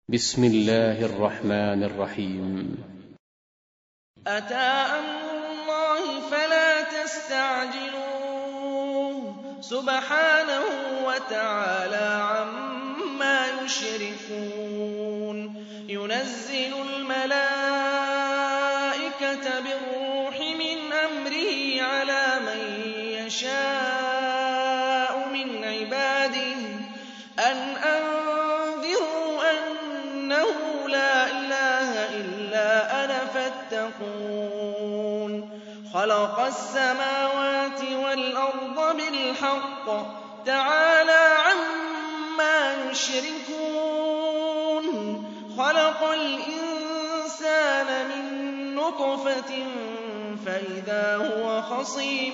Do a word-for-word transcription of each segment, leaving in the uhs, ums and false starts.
بسم الله الرحمن الرحيم. أتى أمر الله فلا تستعجلوه سبحانه وتعالى عما يشركون ينزل الملائكة بالروح من أمره على من يشاء من عباده أن أنذروا أنه لا إله إلا أنا فاتقون خلق السماوات والأرض بالحق تعالى عما يشركون خلق الإنسان من نطفة فإذا هو خصيم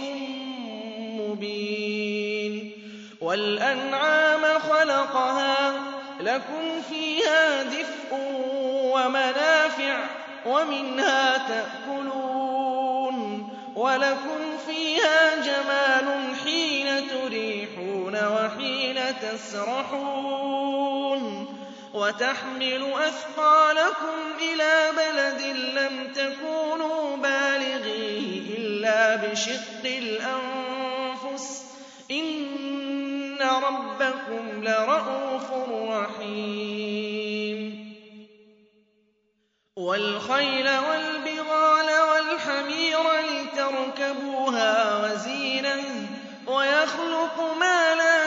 مبين والأنعام خلقها لكم فيها دفء ومنافع ومنها تأكلون ولكم فيها جمال حين تريحون وحين تسرحون وتحمل أثقالكم إلى بلد لم تكونوا بالغيه إلا بشق الأنفس إن ربكم لرءوف رحيم والخيل والبغال والحمير لتركبوها وزينة ويخلق ما لا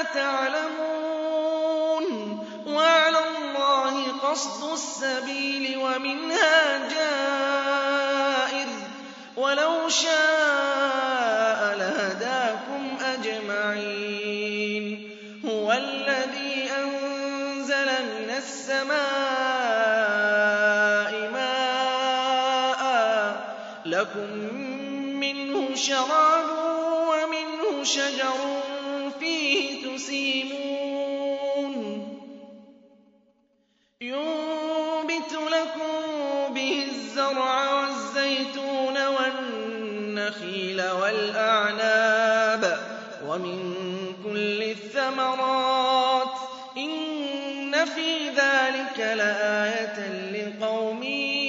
تعلمون وعلى الله قصد السبيل ومنها جائر ولو شاء لهداكم أجمعين هو الذي أنزل من السماء ماء لكم منه شراب ومنه شجر فيه تسيمون ينبت لكم به الزرع والزيتون والنخيل والأعناب ومن كل الثمرات إن في ذلك لآية لقوم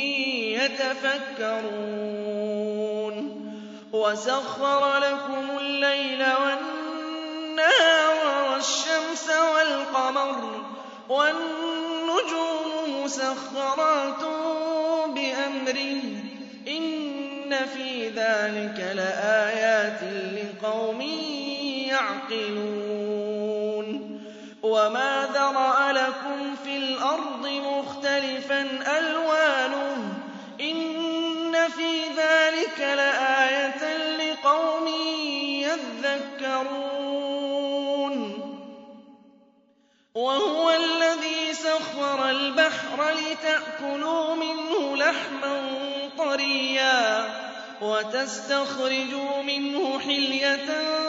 يتفكرون وسخر لكم الليل والنهار والشمس والقمر والنجوم مسخرات بأمره إن في ذلك لآيات لقوم يعقلون وما ذرأ لكم في الأرض مختلفا ألوانه إن في ذلك لآية لقوم يذكرون وهو الذي سخر البحر لتأكلوا منه لحما طريا وتستخرجوا منه حلية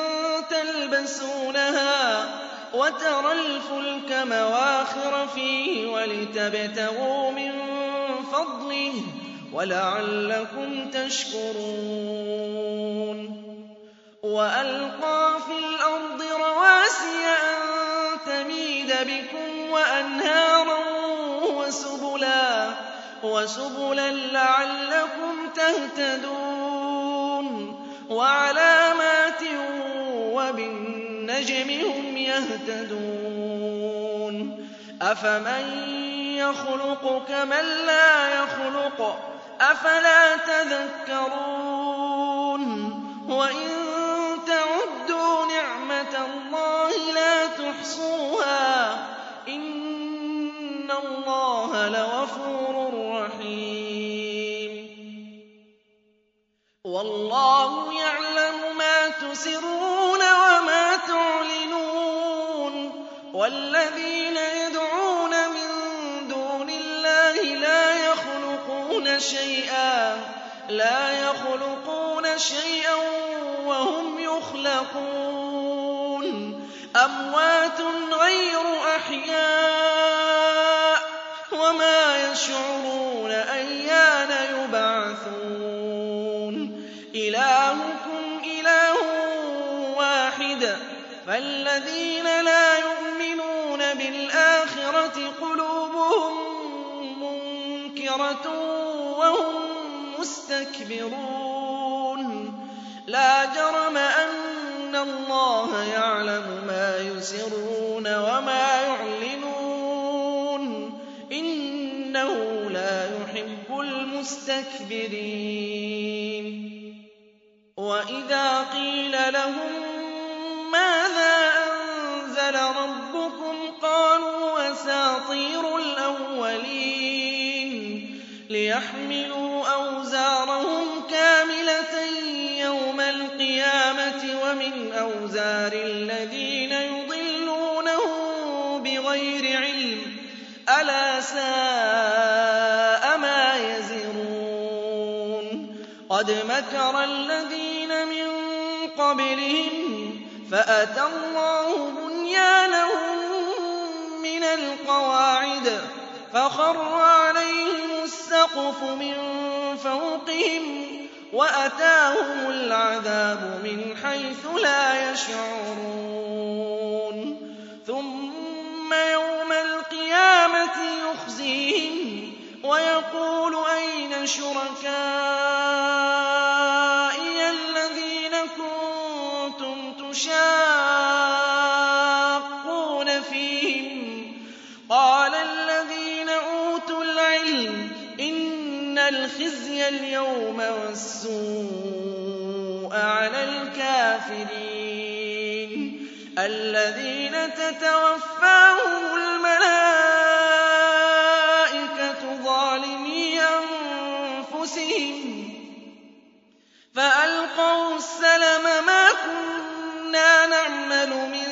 تلبسونها وترى الفلك مواخر فيه ولتبتغوا من فضله ولعلكم تشكرون وألقى في الأرض رواسي أن تميد بكم وأنهارا وسبلا وسبلا لعلكم تهتدون وعلامات وبالنجم هم يهتدون أفمن يخلق كمن لا يخلق أفلا تذكرون وإن تعدوا نعمة الله لا تحصوها إن الله لغفور رحيم والله يعلم ما تسرون وما تعلنون والذين يدعون من دون الله لا يخلقون شيئا لا يخلقون شيئا وهم يخلقون أموات غير أحياء وما يشعرون أيان يبعثون إلهكم إله واحد فالذين لا يؤمنون بالآخرة قلوبهم سَيِّرَةٌ وَهُم مُّسْتَكْبِرُونَ لَا جَرَمَ أَنَّ اللَّهَ يَعْلَمُ مَا يُسِرُّونَ وَمَا يُعْلِنُونَ إِنَّهُ لَا يُحِبُّ الْمُسْتَكْبِرِينَ وَإِذَا قِيلَ لَهُم مَّاذَا أَنزَلَ رَبُّكُمْ قَالُوا أَسَاطِيرُ الْأَوَّلِينَ لِيَحْمِلُوا أَوْزَارَهُمْ كَامِلَةً يَوْمَ الْقِيَامَةِ وَمِنْ أَوْزَارِ الَّذِينَ يُضِلُّونَهُم بِغَيْرِ عِلْمٍ ۗ أَلَا سَاءَ مَا يَزِرُونَ قَدْ مَكَرَ الَّذِينَ مِن قَبْلِهِمْ فَأَتَى اللَّهُ بُنْيَانَهُم مِّنَ الْقَوَاعِدِ فَخَرَّ عَلَيْهِمُ السَّقْفُ مِن فَوْقِهِمْ وَأَتَاهُمُ الْعَذَابُ مِنْ حَيْثُ لَا يَشْعُرُونَ ثُمَّ يَوْمَ الْقِيَامَةِ يُخْزِيهِمْ وَيَقُولُ أَيْنَ شُرَكَائِيَ الَّذِينَ كُنتُمْ تُشَاقُّونَ فِيهِمْ ۚ قَالَ الَّذِينَ أُوتُوا الْعِلْمَ إِنَّ الْخِزْيَ الْيَوْمَ وَالسُّوءَ عَلَى الْكَافِرِينَ الَّذِينَ تَتَوَفَّاهُمُ الْمَلَائِكَةُ ظَالِمِي أَنفُسِهِمْ فَأَلْقَوْا السَّلَمَ مَا كُنَّا نَعْمَلُ مِن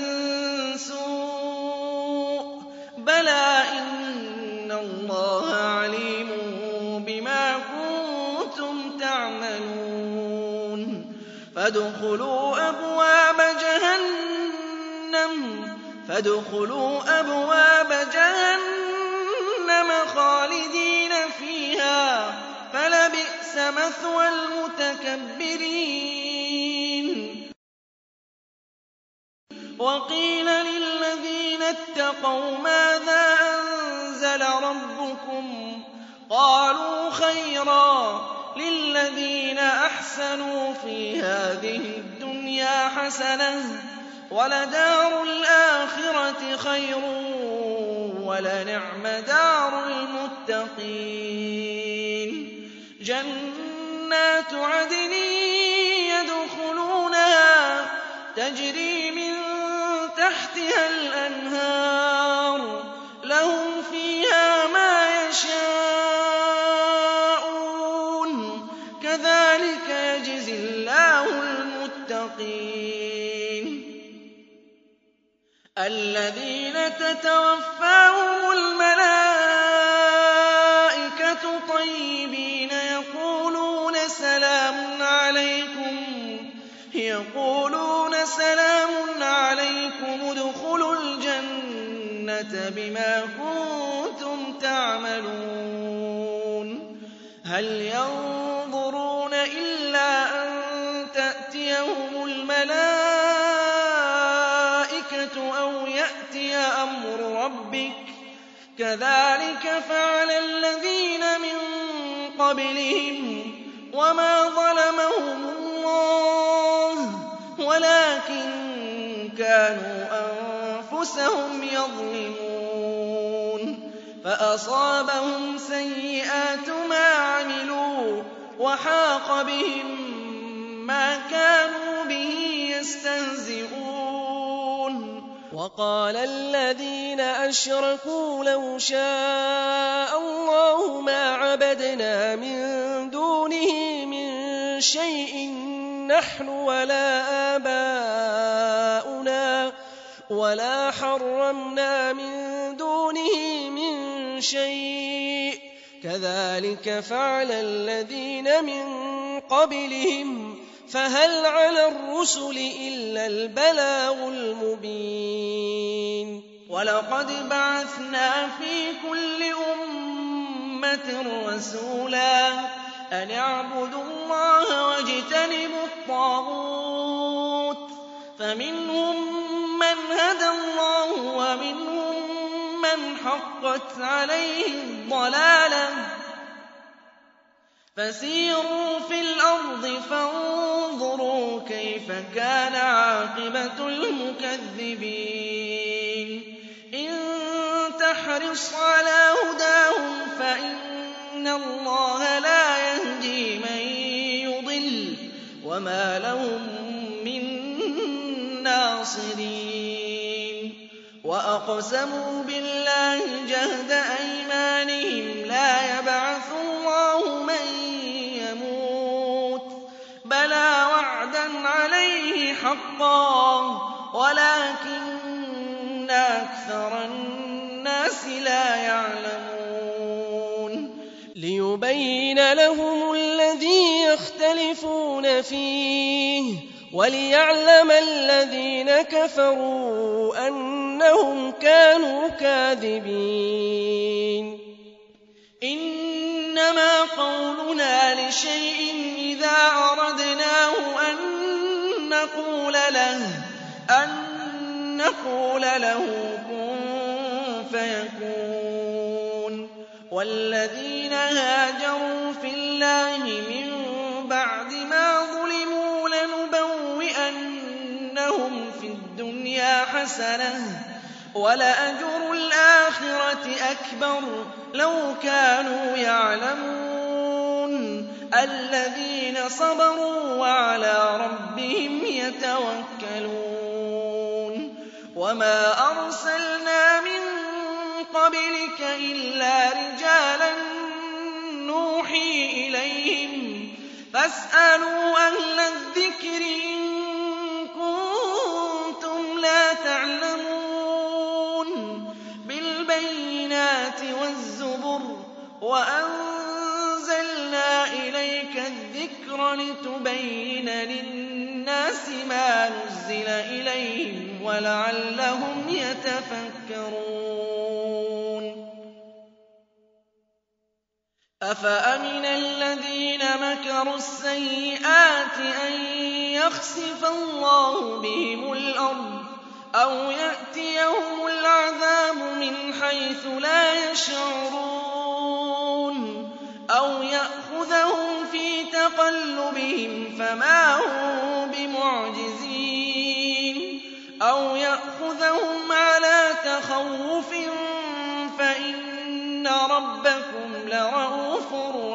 سُوءٍ بَلَىٰ إِنَّ اللَّهَ عَلِيمٌ بِمَا كُنتُمْ تَعْمَلُونَ فَادْخُلُوا أَبْوَابَ جَهَنَّمَ فَادْخُلُوا أَبْوَابَ جَهَنَّمَ خَالِدِينَ فِيهَا فَلَبِئْسَ مَثْوَى الْمُتَكَبِّرِينَ وَقِيلَ لِلَّذِينَ اتَّقَوْا مَاذَا أَنزَلَ رَبُّكُمْ قَالُوا خَيْرًا لِّلَّذِينَ أَحْسَنُوا فِي هَٰذِهِ الدُّنْيَا حَسَنَةٌ وَلَدَارُ الْآخِرَةِ خَيْرٌ وَلَنِعْمَ دَارُ الْمُتَّقِينَ جَنَّاتُ عَدْنٍ يَدْخُلُونَهَا تَجْرِي مِن تَحْتِهَا الْأَنْهَارُ لَهُمْ فِيهَا مَا يَشَاءُونَ كَذَٰلِكَ يَجْزِي اللَّهُ الْمُتَّقِينَ الَّذِينَ تَتَوَفَّاهُمُ الْمَلَائِكَةُ طَيِّبِينَ يَقُولُونَ سَلَامٌ عَلَيْكُمْ يَقُولُونَ سَلَامٌ عَلَيْكُمُ ادْخُلُوا الْجَنَّةَ بِمَا كُنتُمْ تَعْمَلُونَ هَلْ يَنظُرُونَ إِلَّا أَن تَأْتِيَهُمُ الْمَلَائِكَةُ أَوْ يَأْتِيَ أَمْرُ رَبِّكَ ۚ كَذَٰلِكَ فَعَلَ الَّذِينَ مِن قَبْلِهِمْ ۚ وَمَا ظَلَمَهُمُ اللَّهُ وَلَٰكِن كَانُوا أَنفُسَهُمْ يَظْلِمُونَ فَأَصَابَهُمْ سَيِّئَاتُ مَا عَمِلُوا وَحَاقَ بِهِم مَّا كَانُوا بِهِ يَسْتَهْزِئُونَ وَقَالَ الَّذِينَ أَشْرَكُوا لَوْ شَاءَ اللَّهُ مَا عَبَدْنَا مِن دُونِهِ مِن شَيْءٍ نَّحْنُ وَلَا آبَاؤُنَا وَلَا حَرَّمْنَا مِن دُونِهِ مِن شَيْءٍ كَذَٰلِكَ فَعَلَ الَّذِينَ مِن قَبْلِهِمْ فَهَلْ عَلَى الرُّسُلِ إِلَّا الْبَلَاغُ الْمُبِينُ وَلَقَدْ بَعَثْنَا فِي كُلِّ أُمَّةٍ رَّسُولًا أَنِ اعْبُدُوا اللَّهَ وَاجْتَنِبُوا الطَّاغُوتَ فَمِنْهُم مَّنْ هَدَى اللَّهُ وَمِنْهُم مَّنْ حَقَّتْ عَلَيْهِ الضَّلَالَةُ فسيروا في الأرض فانظروا كيف كان عاقبة المكذبين إن تحرص على هداهم فإن الله لا يهدي من يضل وما لهم من ناصرين وأقسموا بالله جهد أيمانهم لا يبعث الله من يموت بلى وعدا عليه حقا ولكن أكثر الناس لا يعلمون ليبين لهم الذي يختلفون فيه وليعلم الذين كفروا أنهم كانوا كاذبين إنما قولنا لشيء إذا أردناه أن نقول له أن نقول له كن فيكون والذين هاجروا في الله من بعد ما ظلموا لنبوئنهم في الدنيا حسنة ولأجر الآخرة أكبر لو كانوا يعلمون الذين صبروا وعلى ربهم يتوكلون وما أرسلنا من قبلك إلا رجالا نوحي إليهم فاسألوا أهل الذكر إن كنتم لا تعلمون بالبينات والزبر وأنزلنا إليك الذكر لتبين للناس ما نزل إليهم ولعلهم يتفكرون أفأمن الذين مكروا السيئات أن يخسف الله بهم الأرض أو يأتيهم العذاب من حيث لا يشعرون أو يأخذهم في تقلبهم فما هم بمعجزين أو يأخذهم على تخوف فإن ربكم لرءوف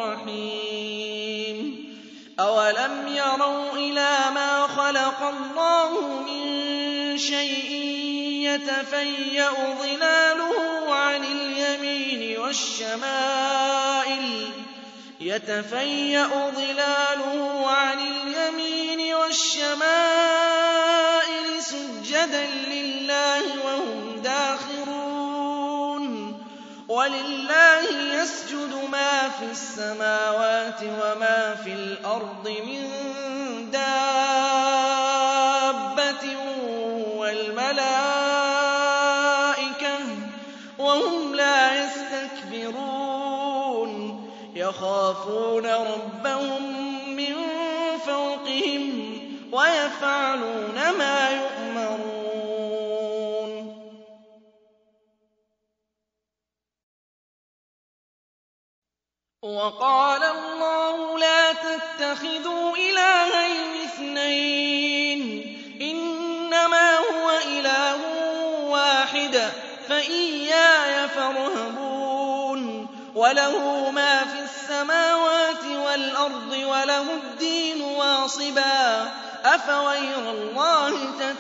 رحيم أولم يروا إلى ما خلق الله من شيء يتفيأ ظلاله عن اليمين والشمائل يتفيأ ظلاله عن اليمين والشمائل سجدا لله وهم داخرون ولله يسجد ما في السماوات وما في الأرض من دابة والملائكة وهم لا يستكبرون يخافون ربهم من فوقهم ويفعلون ما يؤمرون وقال الله لا تتخذوا إلهين اثنين إنما هو إله واحد فإياي فارهبون وله ما في السماوات والأرض وله الدين واصبا أفغير الله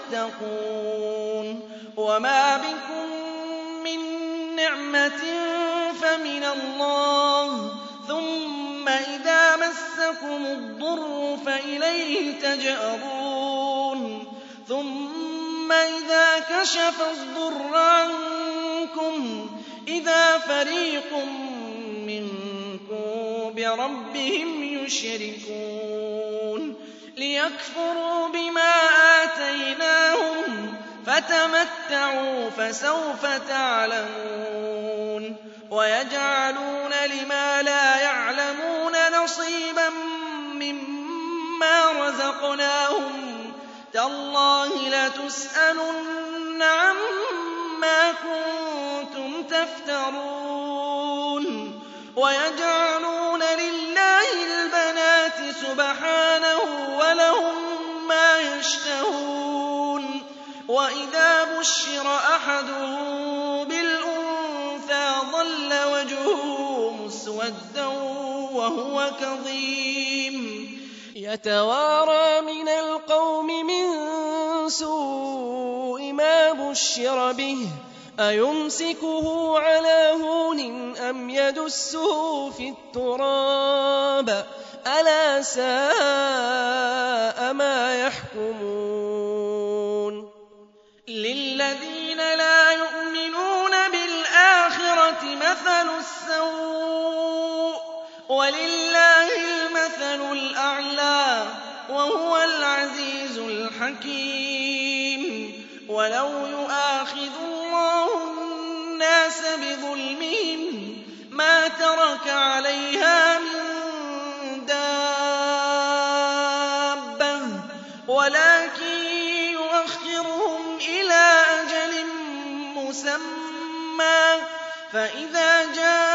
تتقون وما بكم من نعمة فمن الله ثم إذا مسكم الضر فإليه تجأرون ثم إذا كشف الضر عنكم إذا فريق منكم بربهم يشركون ليكفروا بما آتيناهم فتمتعوا فسوف تعلمون ويجعلون لما لا يعلمون نصيبا مما رزقناهم تالله لتسألن عما كنتم تفترون ويجعلون لله بُشِّرَ أَحَدُهُم بِالْأُنثَىٰ ظَلَّ وَجْهُهُ مُسْوَدًّا وَهُوَ كَظِيمٌ يَتَوَارَىٰ مِنَ الْقَوْمِ مِن سُوءِ مَا بُشِّرَ بِهِ أَيُمْسِكُهُ عَلَىٰ هُونٍ أَمْ يَدُسُّهُ فِي التُّرَابِ أَلَا سَاءَ مَا يَحْكُمُونَ لِلَّذِينَ لَا يُؤْمِنُونَ بِالْآخِرَةِ مَثَلُ السَّوْءِ ۖ وَلِلَّهِ الْمَثَلُ الْأَعْلَىٰ ۚ وَهُوَ الْعَزِيزُ الْحَكِيمُ وَلَوْ يُؤَاخِذُ اللَّهُ النَّاسَ بِظُلْمِهِم مَّا تَرَكَ عَلَيْهَا مِن دَابَّةٍ وَلَٰكِن يُؤَخِّرُهُمْ إِلَىٰ أَجَلٍ مُّسَمًّى فَإِذَا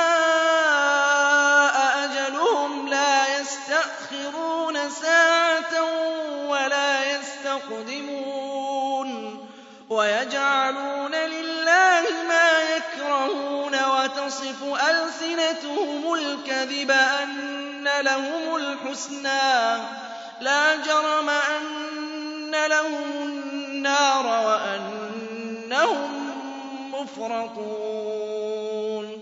جَاءَ أَجَلُهُمْ لَا يَسْتَأْخِرُونَ سَاعَةً وَلَا يَسْتَقْدِمُونَ وَيَجْعَلُونَ لِلَّهِ مَا يَكْرَهُونَ وَتَصِفُ أَلْسِنَتُهُمُ الْكَذِبَ أَنَّ لَهُمُ الْحُسْنَىٰ لَا جَرَمَ أَنَّ لَهُمُ النَّارَ وَأَنَّهُم مُّفْرَطُونَ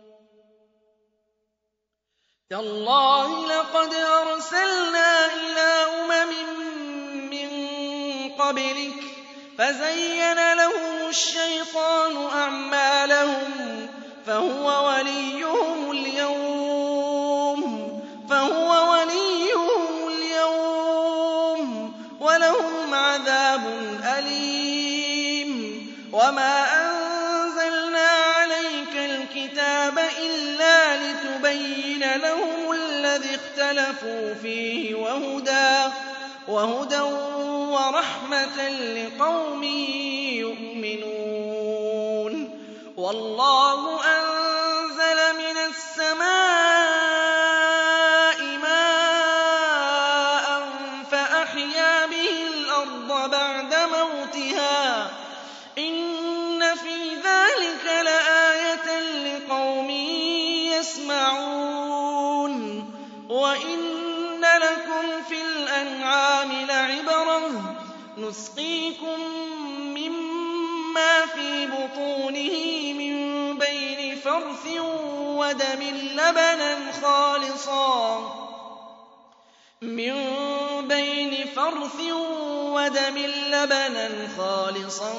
تَاللَّهِ لَقَدْ أَرْسَلْنَا إِلَىٰ أُمَمٍ مِّن قَبْلِكَ فَزَيَّنَ لَهُمُ الشَّيْطَانُ أَعْمَالَهُمْ فَهُوَ وَلِيُّهُمُ الْيَوْمَ فَهُوَ وَلِيُّهُمُ الْيَوْمَ وَلَهُمْ عَذَابٌ أَلِيمٌ وَمَا أَنزَلْنَا عَلَيْكَ الْكِتَابَ إِلَّا لِتُبَيِّنَ لَهُمُ الَّذِي اخْتَلَفُوا فِيهِ وَهُدًى وَهُدًى وَرَحْمَةً لِّقَوْمٍ يُؤْمِنُونَ وَاللَّهُ أَنزَلَ مِنَ السَّمَاءِ مَاءً فَأَحْيَا بِهِ الْأَرْضَ بَعْدَ مَوْتِهَا ۚ إِنَّ فِي ذَٰلِكَ لَآيَةً لِّقَوْمٍ يَسْمَعُونَ وَإِنَّ لَكُمْ فِي الْأَنْعَامِ لَعِبْرَةً ۖ نُّسْقِيكُم مِّمَّا فِي بُطُونِهِ مِن بَيْنِ فَرْثٍ وَدَمٍ لَّبَنًا خَالِصًا مِّن بَيْنِ فَرْثٍ وَدَمٍ لَّبَنًا خَالِصًا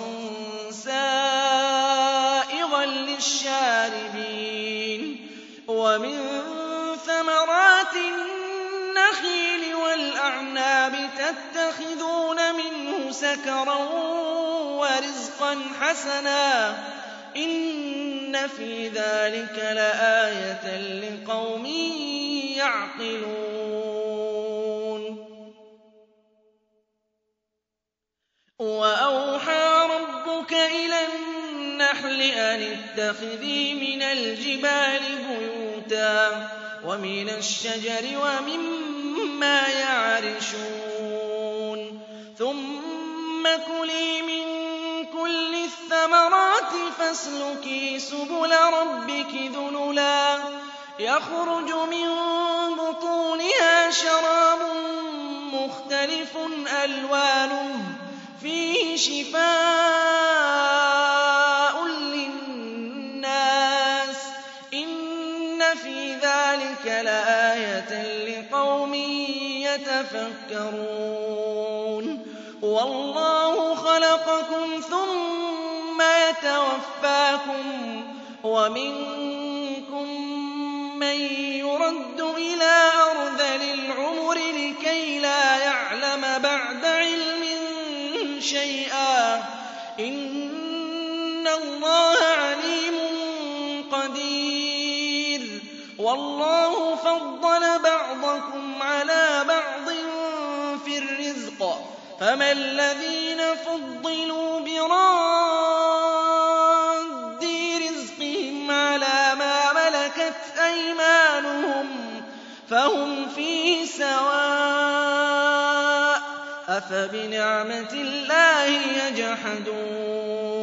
سَائِغًا لِّلشَّارِبِينَ وَمِن ثَمَرَاتِ النَّخِيلِ وَالْأَعْنَابِ تَتَّخِذُونَ مِنْهُ سَكَرًا وَرِزْقًا حَسَنًا ۗ إِنَّ فِي ذَٰلِكَ لَآيَةً لِّقَوْمٍ يَعْقِلُونَ وَأَوْحَىٰ رَبُّكَ إِلَى النَّحْلِ أَنِ اتَّخِذِي مِنَ الْجِبَالِ بُيُوتًا وَمِنَ الشَّجَرِ وَمِمَّا يَعْرِشُونَ ثُمَّ كُلِي مِن كُلِّ الثَّمَرَاتِ فَاسْلُكِي سُبُلَ رَبِّكِ ذُلُلًا يَخْرُجُ مِن بُطُونِهَا شَرَابٌ مُّخْتَلِفٌ أَلْوَانُهُ فِيهِ شِفَاءٌ لِّلنَّاسِ ۗ إِنَّ فِي ذَٰلِكَ لَآيَةً لِّقَوْمٍ يَتَفَكَّرُونَ وَاللَّهُ خَلَقَكُمْ ثُمَّ يَتَوَفَّاكُمْ ۖ وَمِنكُم مَّن يُرَدُّ إِلَىٰ أَرْذَلِ الْعُمُرِ لِكَيْ لَا يَعْلَمَ بَعْدَ عِلْمٍ شَيْئًا ۚ إِنَّ اللَّهَ عَلِيمٌ قَدِيرٌ وَاللَّهُ فَضَّلَ بَعْضَكُمْ عَلَىٰ بَعْضٍ فِي الرِّزْقِ ۚ فَمَا الَّذِينَ فُضِّلُوا بِرَادِّي رِزْقِهِمْ عَلَىٰ مَا مَلَكَتْ أَيْمَانُهُمْ فَهُمْ فِيهِ سَوَاءٌ ۚ أَفَبِنِعْمَةِ اللَّهِ يَجْحَدُونَ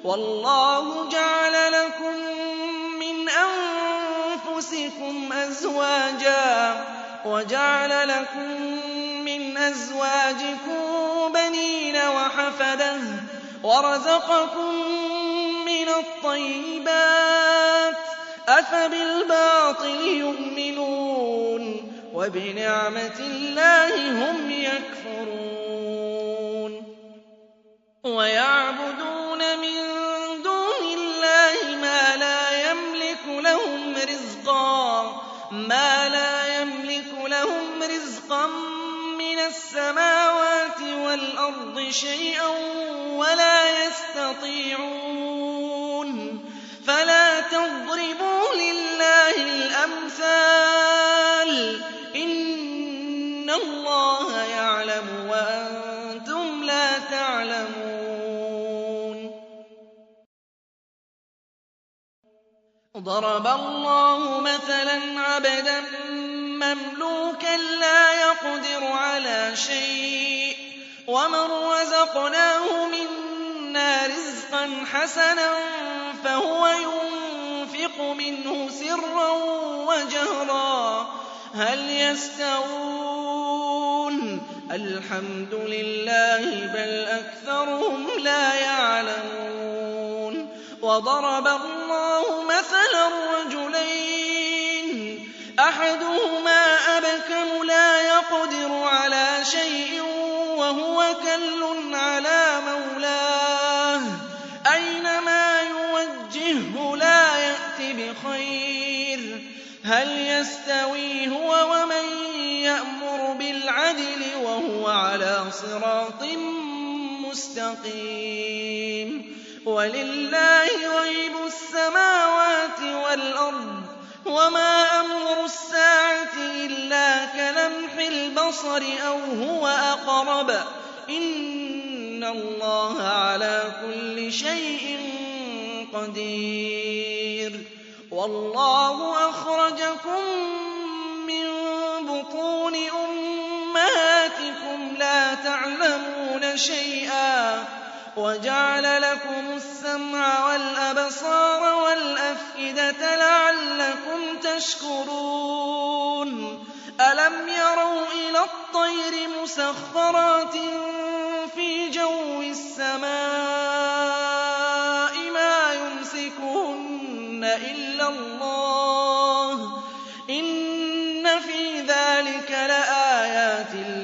وَاللَّهُ جَعَلَ لَكُم مِّنْ أَنفُسِكُمْ أَزْوَاجًا وَجَعَلَ لَكُم مِّنْ أَزْوَاجِكُم بَنِينَ وَحَفَدَةً وَرَزَقَكُم مِّنَ الطَّيِّبَاتِ ۚ أَفَبِالْبَاطِلِ يُؤْمِنُونَ وَبِنِعْمَةِ اللَّهِ هُمْ يَكْفُرُونَ وَيَعْبُدُونَ مِن دُونِ اللَّهِ مَا لَا يَمْلِكُ لَهُمْ رِزْقًا مَا لا يملك لهم رزقا من السماوات والأرض شيئا ولا يستطيعون فلا تضربوا لله الأمثال إن الله يعلم وأنتم لا تعلمون ضرب الله مثلا عبدا مملوكا لا يقدر على شيء ومن رزقناه منا رزقا حسنا فهو ينفق منه سرا وجهرا هل يستوون الحمد لله بل أكثرهم لا يعلمون وضرب الله مثلا رجلين أحدهما أبكم لا يقدر على شيء وهو كل على مولاه أينما يوجهه لا يأت بخير هل يستوي هو ومن يأمر بالعدل وهو على صراط مستقيم ولله غيب السماوات والأرض وما أمر الساعة إلا كلمح البصر أو هو أقرب إن الله على كل شيء قدير والله أخرجكم من بطون أمهاتكم لا تعلمون شيئا وجعل لكم السمع والأبصار والأفئدة لعلكم تشكرون ألم يروا إلى الطير مسخرات في جو السماء ما يمسكهن إلا الله إن في ذلك لآيات